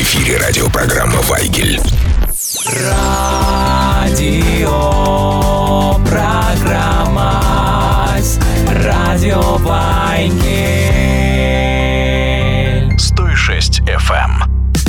эфире радиопрограмма «Вайгель». Радиопрограмма «Радио Вайгель». 106 FM.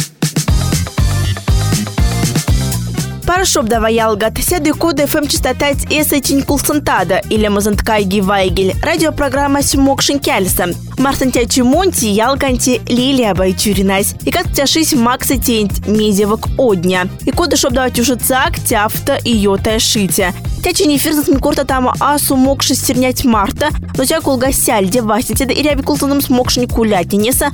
Парашоп давай ялгат. Сяды коды ФМ частотать эсэчин кулсантада или мазанткайги Вайгель. Радиопрограмма Сюмокшин Кяльса. Мартантячи Монти ялганти Лилия Байчуринась. И как тяшись Макса Тент медиавок одня. И коды шоп давать уже цак, тяфта и йота шитя. Тячи не фирзат микорта там асу мокши стернять Марта. Но тя кулга сяльде васите да и ряби кулсаном смокшин кулятнинеса.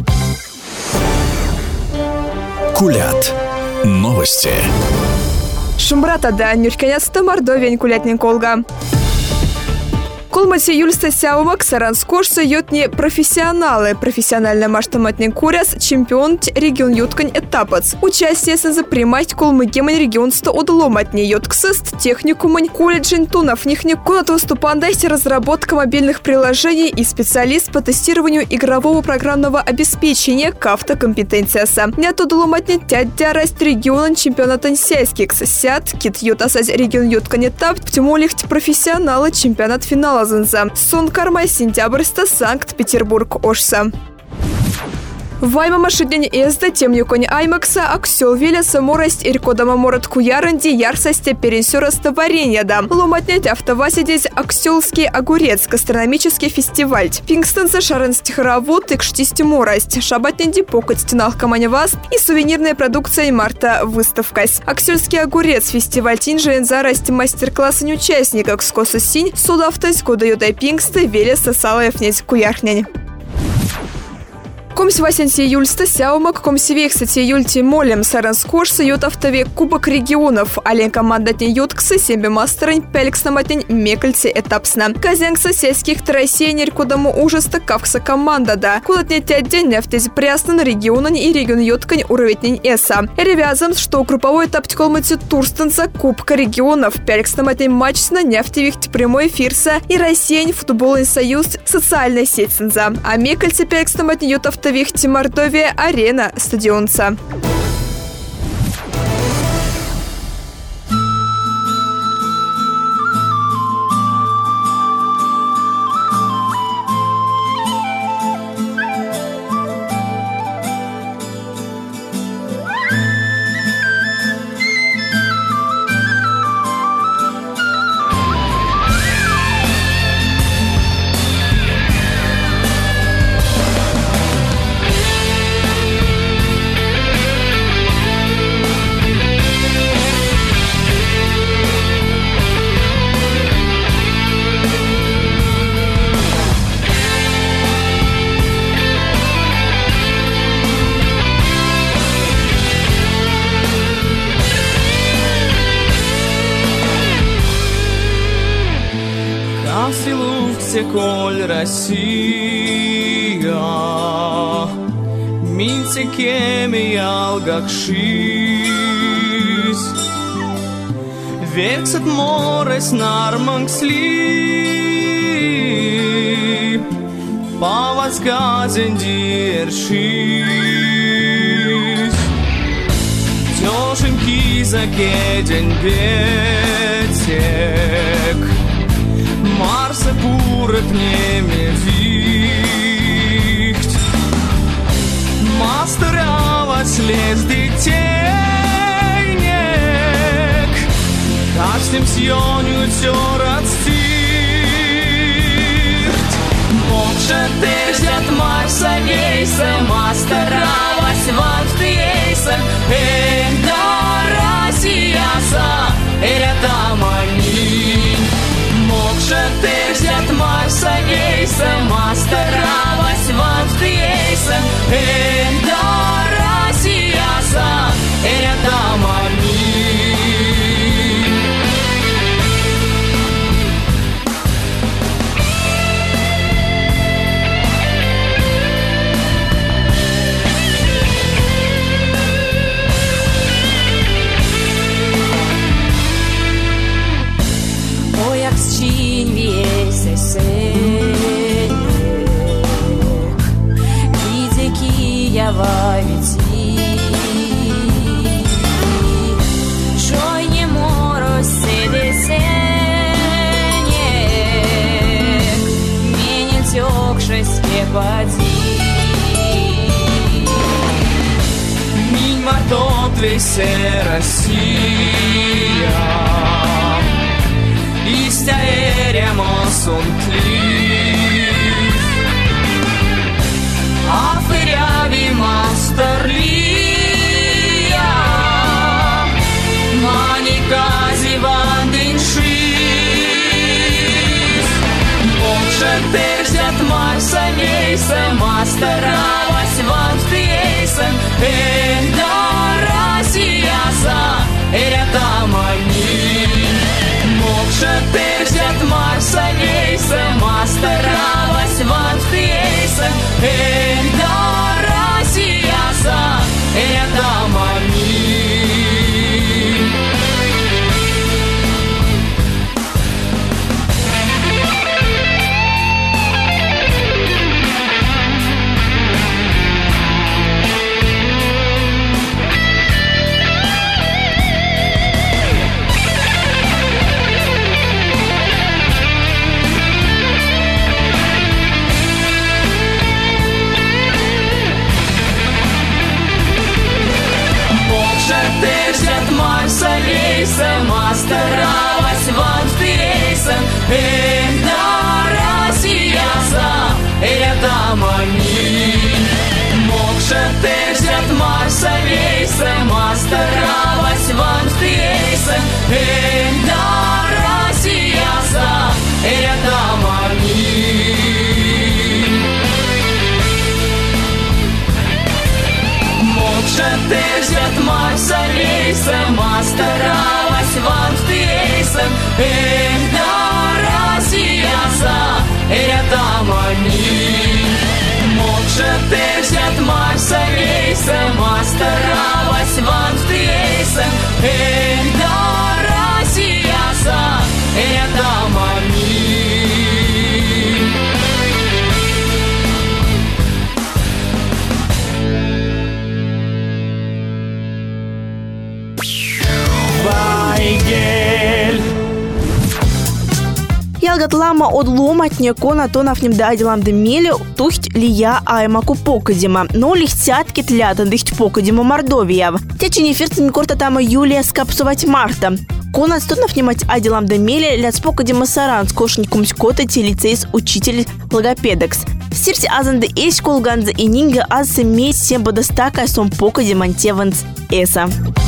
Кулят. Новости. Шумбрата да нюрканяста мордовень кулятнин колга. Колмати юльста сяумак саранскошса йотни профессионалы. Профессионально маштаматнин куряс чемпион регион юткань этапац. Участие за примать колмыгемань регионста одломатни йотксыст техникумань колледжин тунов нихник конат выступандайся разработка мобильных приложений и специалист по тестированию игрового программного обеспечения кафта компетенцияса. Нет одломатни тядя раст регион чемпионата сельских сят кит йотасать регион юткань этап птимолихт профессионалы чемпионат финала Сон кармай сентябрьста Санкт-Петербург Ошса. Вайма машидень эзда тем юкони аймакса аксел велеса морость иркодама морот куяранди ярсости перенсёраста вареньяда. Ломатнять автовасидеть аксёлский огурец гастрономический фестиваль. Пингстонса шаренсти хоровод и кштисти морость. Шабатненди покать тинах каманевас и сувенирная продукция марта выставкась. Аксёлский огурец фестиваль тинжен зарасть мастер-класса участников скоса синь судавтась кода юдай пингста велеса салаевнять куярнянь. Комси 8 июльста сяумак, комси вексати июльти молем саранскошса ют автове Кубок регионов. Ален командатни ютксы сембе мастерань пелькснаматнень мекальти этапсна. Казянгса сельских трасенер кудаму ужаста кавкса команда да. Кудатне тяддень нефтези прясна на регионань и регион юткань уроветнень эса. Ревязам, что групповой этап тколмати турстанца Кубка регионов пелькснаматнень матчсна нефтевихт прямой эфирса и Россиянь футбольный союз социальная сеть сенза. А мекальти пелькснаматнень ют Вихти Мордовия арена стадионца. Коль Россия, минце кеми алгакшис, вексат морес нармангсли, павасказен дершис, тёшеньки закеден бетек. Марса пурет неме вихт, мастерава слез детейнек, каждым сьоню тёрат стирт. Мокша теждят Марса гейса, мастерава свант ейса, да Россияса, тамани. Теждят Марса гейса, мастеравась вам в ейса, да Россияса, там они. Господи. Минь мартот весе Россия, Истя эрemos untlis, Афыряви мастерlia, Манikazi vandinšis, Боже терзят Марса вейса, Мастеравась вантиейсен, Эхда Россияса, Эрятамани. Боже терзят Марса вейса, Мастеравась вантиейсен, Эхда Россияса, Эрятамани. Терзят Марса вейса, Мастеравась вантиейсен, Эхда Россияса, Эрятамани. Боже терзят Марса вейса, Мастеравась вантиейсен, Эхда Россияса, Эрятамани. Боже терзят Марса вейса, Мастеравась вантиейсен, Эхда Россияса, Эрятамани. Боже терзят Марса вейса, Мастеравась вантиейсен, Эхда Россияса, Эрятамани. Ялгатлама одломатне кона тонафнем дайдиламды мели тухть лия аймаку покадима, но лихтятки тлятан дыхть покадима Мордовия. Течени фирцин корта тама Юлия скапсувать Марта. Кона стотнафнемать адиламды мели ляц покадима Саранск кошникум скота телицейс учитель логопедекс. В сердце азанды эсь колганза и нинга азы месть семба достака сом покадима антеванс эса.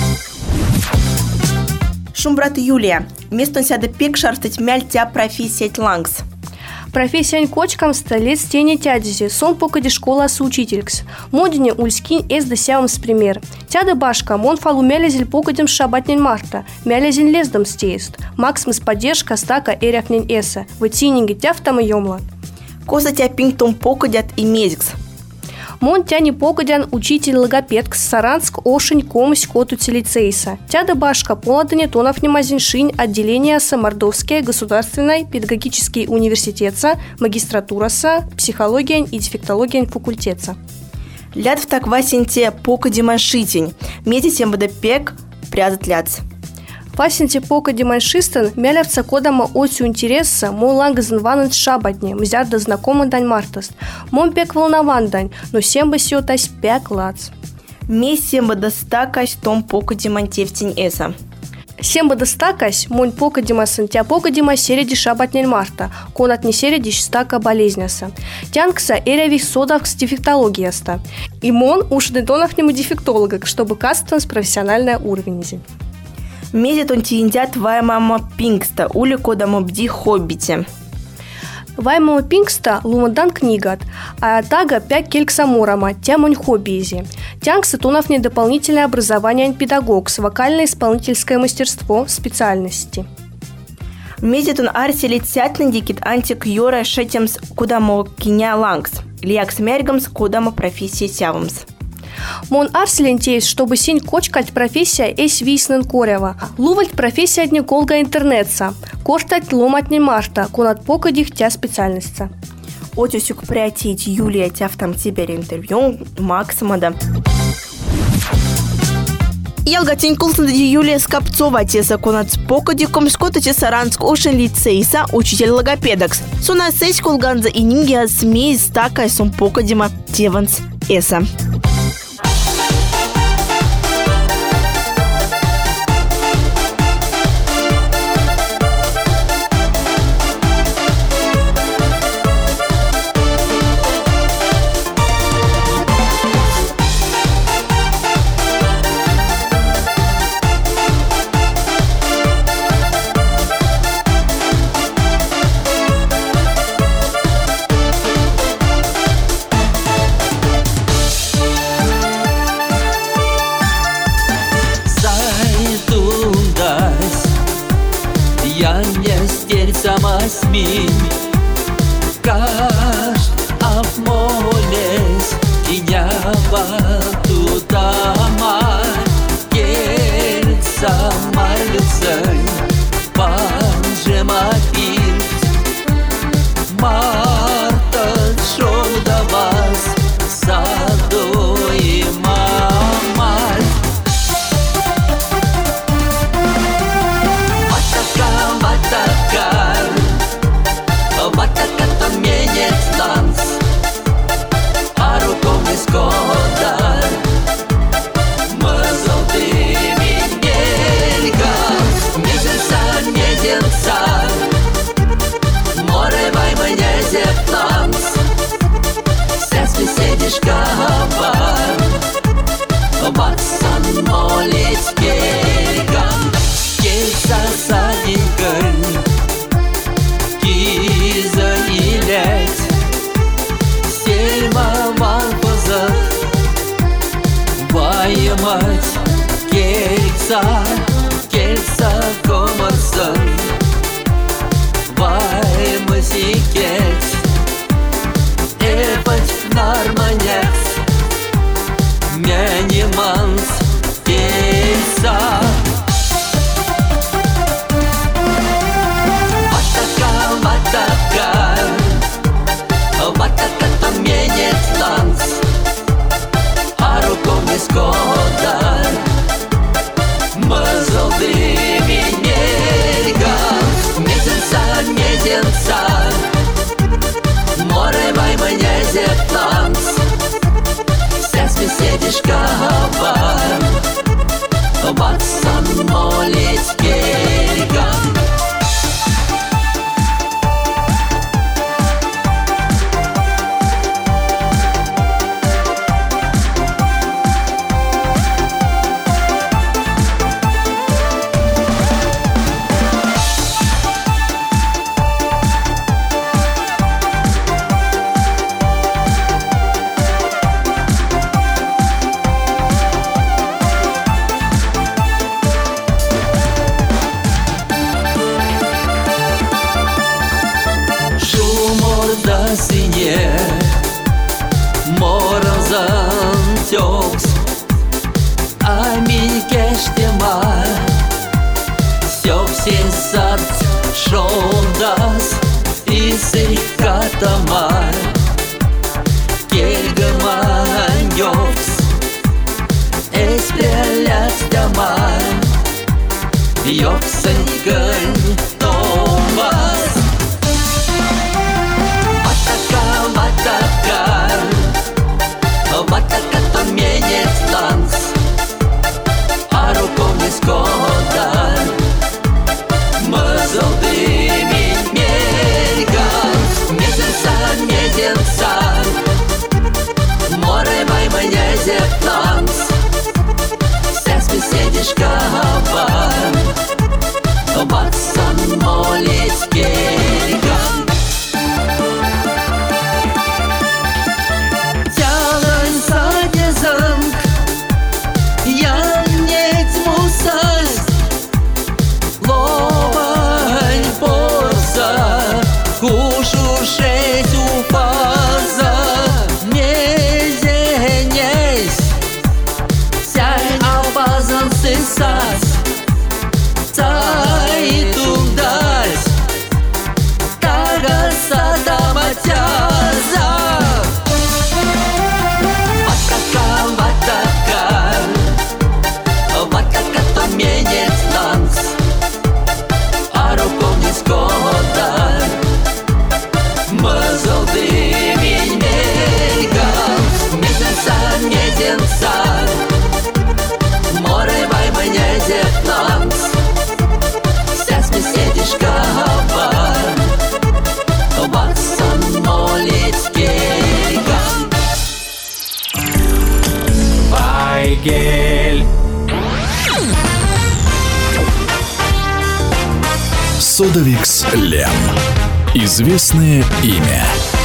Шумбрат Юлия. Место сяда пек шарстать мяль тя профессия лангс. Профессия кочкам столец тени тядизи, сон покади школа соучителькс. Модине ульскин эс досявам с пример. Тяда башка, мон фалу мялязель покадем шабатнень Марта, мялязень лездом стеест. Максимус поддержка стака эряфнень эса, вытининги тяфтам и ёмла. Коза тя пинктом покадят и медикс. Мон тяни покадян учитель логопедкс Саранск ошень комысь коту телицейса. Тяда башка поладане тонов немазиншинь отделения Мордовская государственной педагогический университетса, магистратураса, психология и дефектология факультетса. Лят в так васенте покадима шитень, медитем бада пек прязат ляц. Пасенте пока демоншистен мялявца кодама осю интереса мой лангазен ванен шабатне, мзярда знакомый дань мартост. Мон пек волнован дань, но семба сиотась пек лац. Ме семба достакась том пока демонтевтень эса. Семба достакась, мон пока демасан, тя пока дема середи шабатнель марта, конат не середи стака болезняса. Тянкса эрявих содавкс дефектологияста. И мон ушный тонов нему дефектолога, чтобы кастанс профессиональная уровень. Медит он тиндя твоя мама Пингста, ули кодам обди хоббите. Вай мама Пингста лумадан книгат, а тага пять кельксаморама, тямонь хоббизи. Тянкса тонов не дополнительное образование педагог с вокально-исполнительское мастерство специальности. Медит он арсели цятный дикит антик йора шетемс кудамо киня лангс, лиакс мергамс кудамо профессия сявамс. Мон арслентеис, чтобы синь кочкать профессия эс виснен корева. Лувать профессия одни колга интернетса. Коштать ломатни марта, конат покадих тя специальността. Отюсюк приятить Юлия тя в там тебе интервью Максимада. Ялгатень кулсында Юлия Скопцова теса конац покоди комскота те Саранск ошен лицейса учитель логопедакс. Суна сесть кулганза и нингия смей стакай сом покодима теванс эса. Самосмин, кажд апмолес, инява тутама, гельца мальцей, панжема пирт, марта шодавас, саду и мамаль. Батака менец танц, а руком искода мазалтыми нельгам. Месяца, море ваймане зептанц, сесли седишь каван, батсан молить берегам. Кейса садинкой заилять, сельма ванпазат, ваемать, кельца комарсан, ваймаси кельц, эпать нарманец, мяниманс, кельца. Батака то менец танц, а руком искода мазалдыми нельгам. Месяца, море ваймане зептанц, сесми седишь каван, батсан молить берегам. Сине моразан тёкс, а минькештема все сад шондас и сикатама кельгаманёкс эспрялят дома ёксанькань томас. Батака то менец танц, а руком искода мазалдыми нельгам. Содовикс Лем. Известное имя.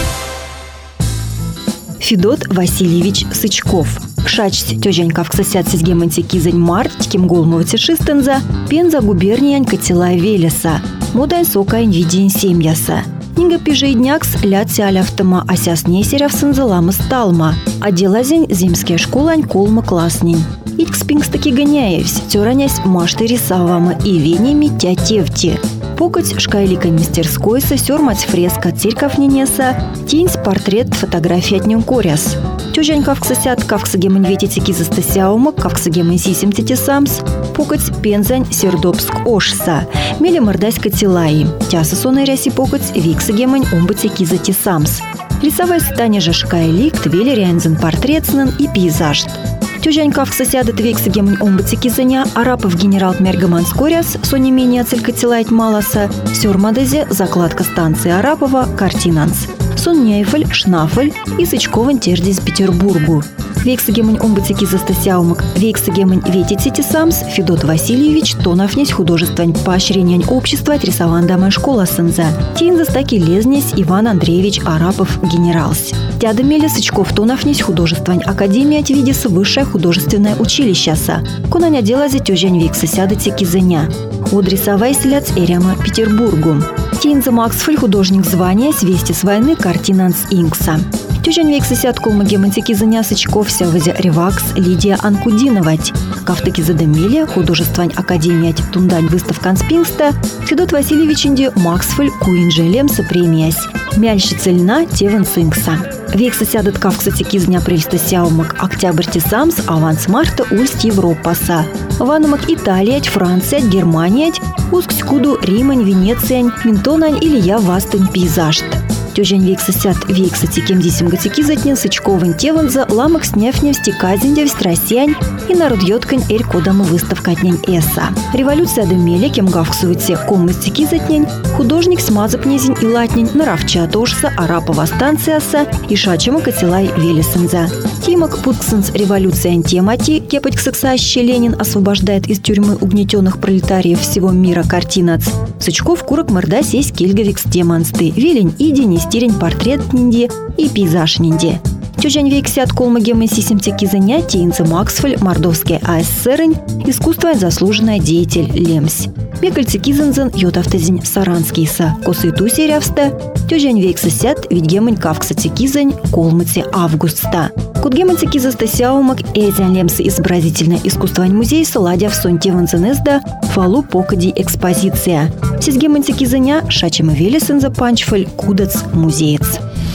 Федот Васильевич Сычков. Шачсть тёженькав ксасят сизгеманти кизань март, тиким голмовати шистенза, пенза губерниянь катила велеса, модань сокайн видень семьяса. Нинга пижейднякс лятся аляфтама асяс несеряв сынзаламы сталма, а делазень земская школань колма класснень. Иткс пингстаки гоняевсь, тёранясь машты рисавамы и венями тятевти. Покать шкайликань мастерскойса, сёрмать фреска церковненеса, тинсь портрет фотографии от нем коряс. Тёжань кавксасят кавксагемань ветите кизастасяумак, кавксагемань сисим тетисамс, покать пензань сердобск ошса, мели мордась катилаи, тяса сонай ряси покать виксагемань умбати кизатисамс. Рисовая стане же шкайлик, твели рянзен портретснен и пейзаж. Тёжань кавксасяда твексагемань умбати кизаня, арапов генерал Мергаман скоряс, сони менее целькатилайт маласа, сёрмадезе закладка станции Арапова, картинанс. Сон Нейфель, Шнафель и Сычкован теждесь Петербургу. Вексагемань умбатики застасяумак, вексагемань ветите самс, Федот Васильевич, тонафнесь художествань поощрение общества отрисован дамая школа сынза. Тин застаки лезнесь Иван Андреевич Арапов генералс. Тядамели Сычков тонафнесь художествань академия отвидис высшее художественное училище са. Конаня делазе тёжень вексасяда кизаня. Одрисовай селяц Эряма Петербургу. Тинза Максфель художник звания «Свести с войны» картинанс Инкса. Тёжень вексасят колмагемантики заня Сычков сявазе Ревакс Лидия Анкудиновать. Кавтаки задамели художествань академия Тундань выставка Анспингста Федот Васильевич инди Максфель Куинджелем сопремиясь. Мяльщица льна Теван Синкса. Вексасядат кавксатики заня прельста сяумак октябрь тесамс аванс марта ульст Европаса. Ванамак Италия, Франция, Германия, Ускскуду, Римань, Венеция, Минтонань или я вастын пейзаж. Тёжень вексасят вексати кемдисим гатики затнен Сычковын теванза ламак сняфнев стекадзиндев Россиянь и народ йоткань эрь кодамы выставка отнень эса. Революция демеле кем гавксуете коммастики затнень художник смазапнезень и латнень наравча тошса Арапова станцияса и шачема катилай велесенза. Тимак путксенс революция антемати кепать ксаксаще Ленин освобождает из тюрьмы угнетенных пролетариев всего мира картинац. Сычков курок морда сесть кельгавикс темансты велень иди нестерень портрет нинди и пейзаж нинди. Тёжань вексят колмагемы сисимтеки занятия инца Максфель Мордовский АССР искусство заслуженный деятель Лемс. Мекальцы кизензен йотавтезень Саранский са косы тусерявста тёжань вексасят видгемань кавксати кизань колмыце августста. Кудгеманцы кизастасяумак эзян Лемсы изобразительное искусствовань музей саладя в сонте ванзенезда фалу покади экспозиция. Сизгеманцы кизаня шачема велесенза панчфель кудац музеец.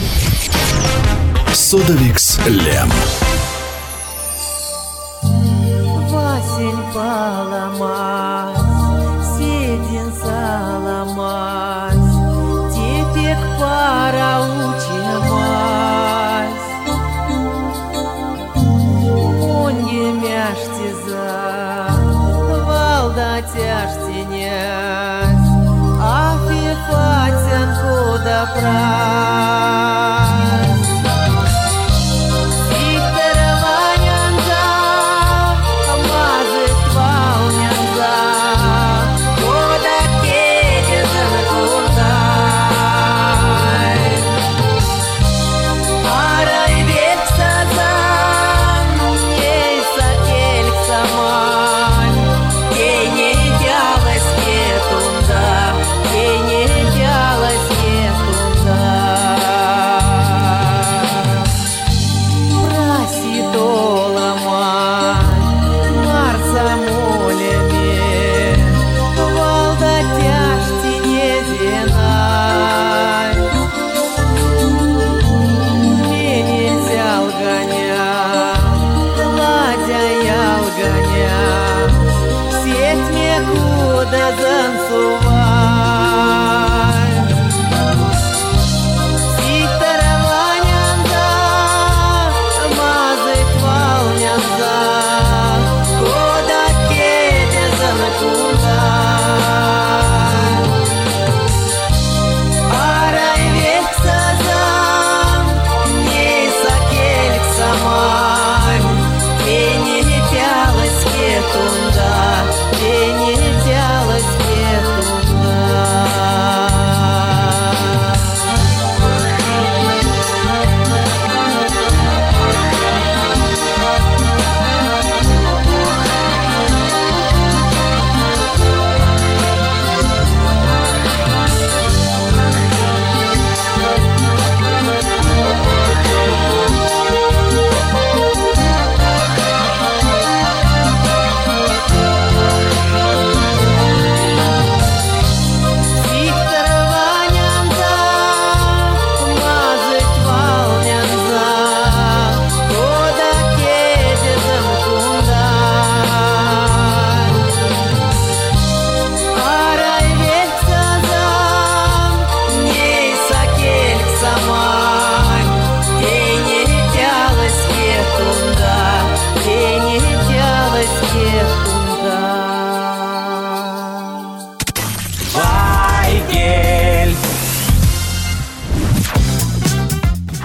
Содовикс Лем. Василь поломать, седин соломать, теперь пора учемать. Он не мяшти за, валда тяжти нять, а фифатян куда прав.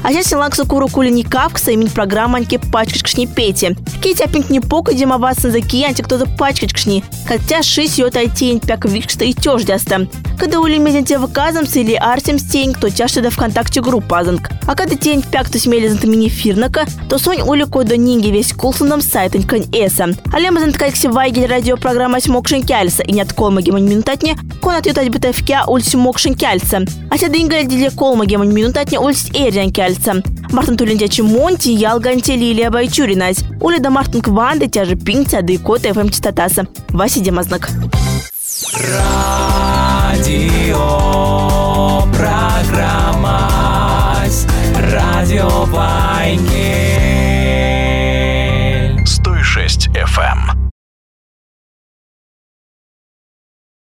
А сейчас лакса куру кули никакса имень программа аньке пачкашкшни пети. Кейти апинг не покадем абасын за киянти кто-то пачкашкшни. Хотя шись йот айтень пяк викшта и тёж дяста. Когда ули мезенте выказамся или артем стень, кто тяжто да ВКонтакте группа азанг. А когда тень пяк то смели за мини фирнака, то сонь ули кода нинги весь кулсоном сайтен кань эса. Алема занткайкси вайгель радиопрограмма Смокшин Кяльса и нет колма гемон минутатне, кон отъютать бытовкя ульс Смокшин Кяльса. А ся дынгаль диле колма гемон минутатне ульс Эрян Кяльса. Мартин Тулентячи Монти, Ялганте Лилия Байчуринась. Ули да Мартин Кванды тяжи пинца да и кот ФМ частотаса. Вася Демазнак. Радио программа Радио Вайки.